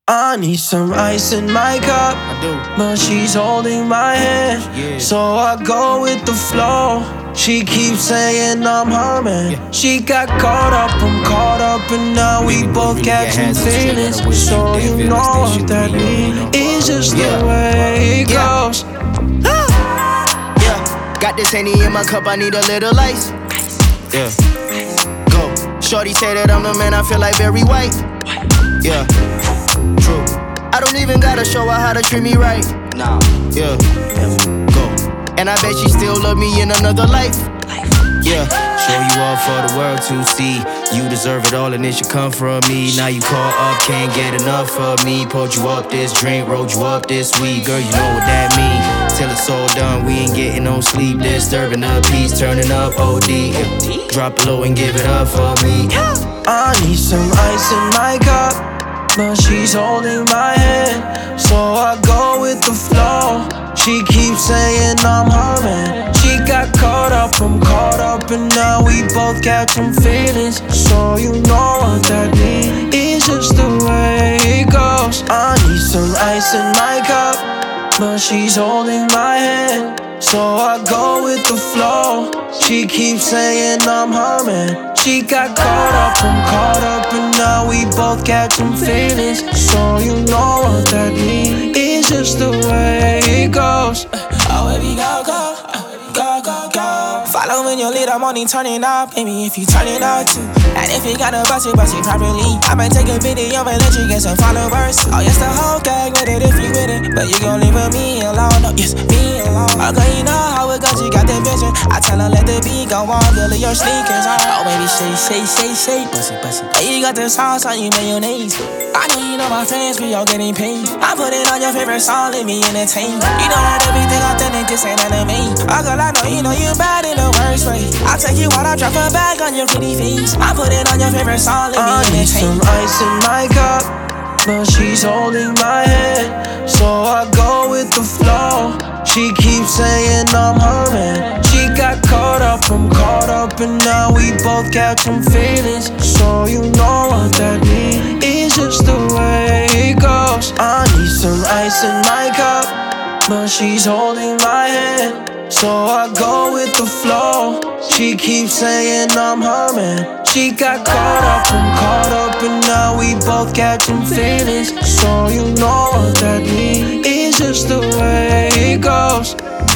I need some ice in my cup, I do. but she's holding my hand, Yeah. so I go with the flow. She keeps saying I'm her man. Yeah. She got caught up, I'm caught up, and now we Baby, both really got catching hands and straight feelings. out of waist, So you you damn know feelings, that shit what that to me, means. you know. It's just Yeah. the way it Yeah. goes. Yeah, got this Henny in my cup, I need a little ice. Yeah, go. Shorty say that I'm the man, I feel like Barry White. Yeah, true. I don't even gotta show her how to treat me right. Nah, yeah, go. And I bet she still love me in another life. Yeah, show you all for the world to see. You deserve it all and it should come from me. Now you call up, can't get enough of me. Poured you up this drink, rolled you up this weed. Girl, you know what that mean. Till it's all done, we ain't getting no sleep. Disturbing the peace, turning up OD. Drop it low and give it up for me. I need some ice in my cup, but she's holding my hand, so I go with the flow. She keeps saying I'm her man. She got caught up, I'm caught up, and now we both catching feelings. So you know what that means. It's just the way it goes. I need some ice in my cup, but she's holding my hand, so I go with the flow. She keeps saying I'm her man. She got caught up, I'm caught up, and now we both catching feelings. So you know what that means. It's just the way it goes. Oh, baby, go, go, go, go, go. Follow when you lead, I'm only turning up. Baby, if you turn it up too. And if you gotta bust it properly. I might take a video and let you get some followers. Oh, yes, the whole gang with it if you with it. But you gon' leave with me alone. No, yes, me alone. Oh, girl, you know how it goes, you got that vision. I tell her, let the beat go on, girl, your sneakers on. Oh, baby, shake, bust it. Hey, you got the sauce on you, mayonnaise. I know you know my friends, we all getting paid. I put it on your favorite song, let me entertain. You know that everything authentic, this ain't anime. Oh, girl, I know you bad in the worst way. I'll take you out, I'll drop a bag on your pretty face. I put it on your favorite song, let me I need entertain. some ice in my cup, but she's holding my hand, so I go with the flow. She keeps saying I'm her man. She got caught up, I'm caught up, and now we both catching feelings. So you know what that means. It's just the way it goes. I need some ice in my cup, but she's holding my hand, so I go with the flow. She keeps saying I'm her man. She got caught up, I'm caught up, and now we both catching feelings. So you know what that means. It's just the way it goes.